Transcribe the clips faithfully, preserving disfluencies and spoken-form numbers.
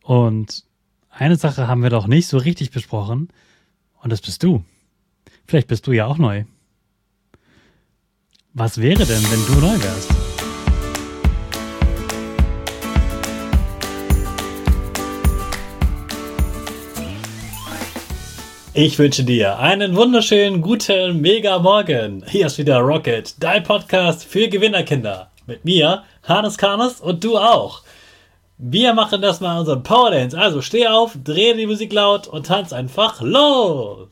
Und eine Sache haben wir doch nicht so richtig besprochen und das bist du. Vielleicht bist du ja auch neu. Was wäre denn, wenn du neu wärst? Ich wünsche dir einen wunderschönen, guten, mega Morgen. Hier ist wieder Rocket, dein Podcast für Gewinnerkinder. Mit mir, Hannes Karnes und du auch. Wir machen das mal unseren Power Dance. Also steh auf, dreh die Musik laut und tanz einfach los.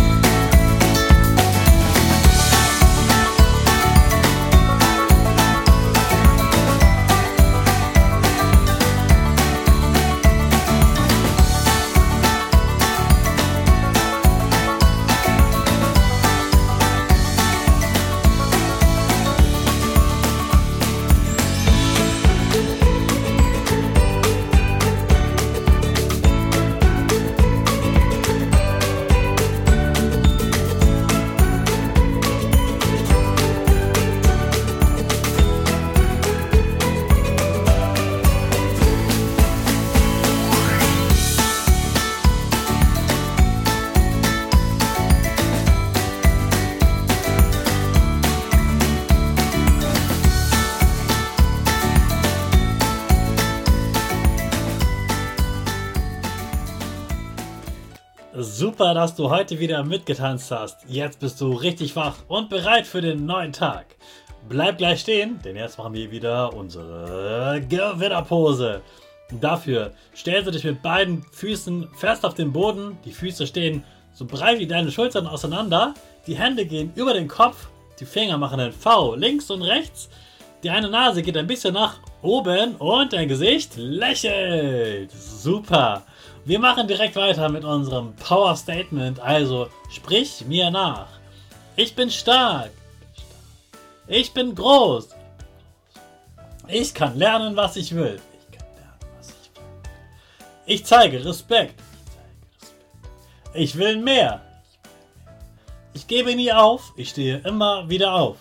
Super, dass du heute wieder mitgetanzt hast. Jetzt bist du richtig wach und bereit für den neuen Tag. Bleib gleich stehen, denn jetzt machen wir wieder unsere Gewinnerpose. Dafür stellst du dich mit beiden Füßen fest auf den Boden. Die Füße stehen so breit wie deine Schultern auseinander. Die Hände gehen über den Kopf. Die Finger machen ein V links und rechts. Die eine Nase geht ein bisschen nach oben und dein Gesicht lächelt. Super. Wir machen direkt weiter mit unserem Power Statement, also sprich mir nach. Ich bin stark. Ich bin groß. Ich kann lernen, was ich will. Ich kann lernen, was ich will. Ich zeige Respekt. Ich will mehr. Ich gebe nie auf. Ich stehe immer wieder auf.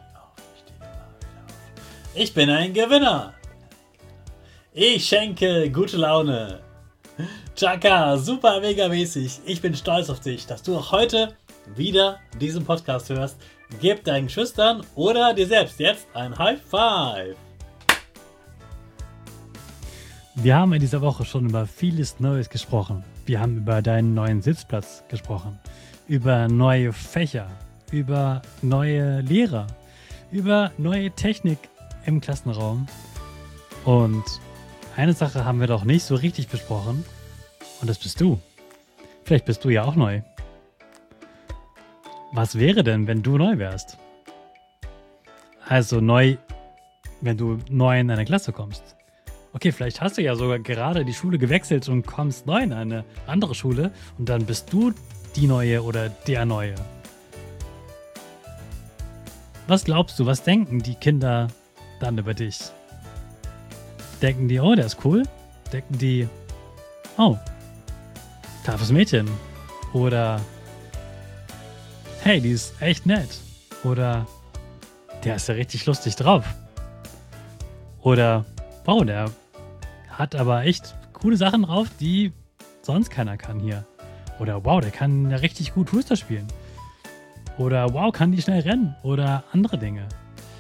Ich bin ein Gewinner. Ich schenke gute Laune. Chaka, super mega mäßig. Ich bin stolz auf dich, dass du auch heute wieder diesen Podcast hörst. Gib deinen Geschwistern oder dir selbst jetzt ein High Five. Wir haben in dieser Woche schon über vieles Neues gesprochen. Wir haben über deinen neuen Sitzplatz gesprochen, über neue Fächer, über neue Lehrer, über neue Technik im Klassenraum. Und eine Sache haben wir doch nicht so richtig besprochen. Und das bist du. Vielleicht bist du ja auch neu. Was wäre denn, wenn du neu wärst? Also neu, wenn du neu in eine Klasse kommst. Okay, vielleicht hast du ja sogar gerade die Schule gewechselt und kommst neu in eine andere Schule und dann bist du die Neue oder der Neue. Was glaubst du, was denken die Kinder dann über dich? Denken die, oh, der ist cool? Denken die, oh, toughes Mädchen. Oder hey, die ist echt nett. Oder der ist ja richtig lustig drauf. Oder wow, der hat aber echt coole Sachen drauf, die sonst keiner kann hier. Oder wow, der kann ja richtig gut Fußball spielen. Oder wow, kann die schnell rennen. Oder andere Dinge.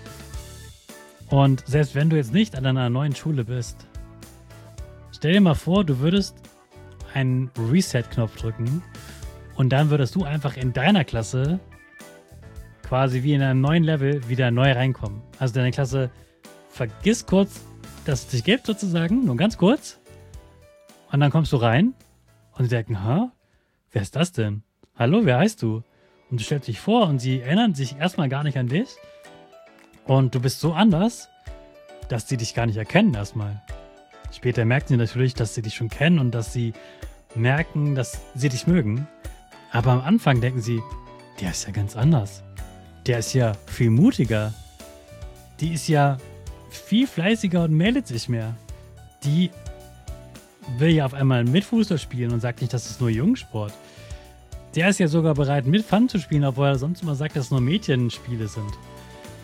Und selbst wenn du jetzt nicht an einer neuen Schule bist, stell dir mal vor, du würdest einen Reset-Knopf drücken und dann würdest du einfach in deiner Klasse quasi wie in einem neuen Level wieder neu reinkommen. Also deine Klasse vergisst kurz, dass es dich gibt sozusagen, nur ganz kurz. Und dann kommst du rein und sie denken, ha, wer ist das denn? Hallo, wer heißt du? Und du stellst dich vor und sie erinnern sich erstmal gar nicht an dich. Und du bist so anders, dass sie dich gar nicht erkennen erstmal. Später merken sie natürlich, dass sie dich schon kennen und dass sie merken, dass sie dich mögen. Aber am Anfang denken sie, der ist ja ganz anders. Der ist ja viel mutiger. Die ist ja viel fleißiger und meldet sich mehr. Die will ja auf einmal mit Fußball spielen und sagt nicht, das ist nur Jungsport. Der ist ja sogar bereit, mit Fun zu spielen, obwohl er sonst immer sagt, dass es nur Mädchenspiele sind.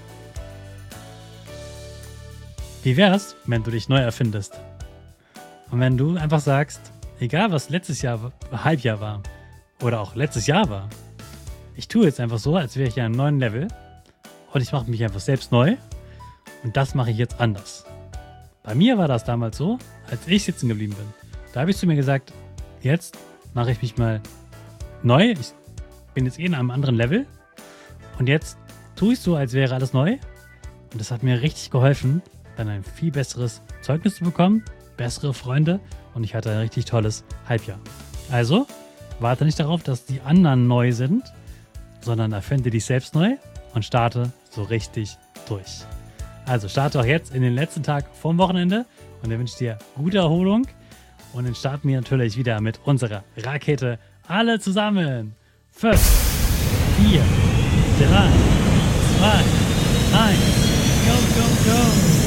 Wie wär's, wenn du dich neu erfindest? Und wenn du einfach sagst, egal was letztes Jahr, Halbjahr war oder auch letztes Jahr war, ich tue jetzt einfach so, als wäre ich in einem neuen Level und ich mache mich einfach selbst neu und das mache ich jetzt anders. Bei mir war das damals so, als ich sitzen geblieben bin. Da habe ich zu mir gesagt, jetzt mache ich mich mal neu. Ich bin jetzt eh in einem anderen Level und jetzt tue ich so, als wäre alles neu. Und das hat mir richtig geholfen, dann ein viel besseres Zeugnis zu bekommen, bessere Freunde und ich hatte ein richtig tolles Halbjahr. Also, warte nicht darauf, dass die anderen neu sind, sondern erfinde dich selbst neu und starte so richtig durch. Also starte auch jetzt in den letzten Tag vom Wochenende und dann wünsche ich dir gute Erholung und dann starten wir natürlich wieder mit unserer Rakete. Alle zusammen. fünf, vier, drei, zwei, eins. Go, go, go.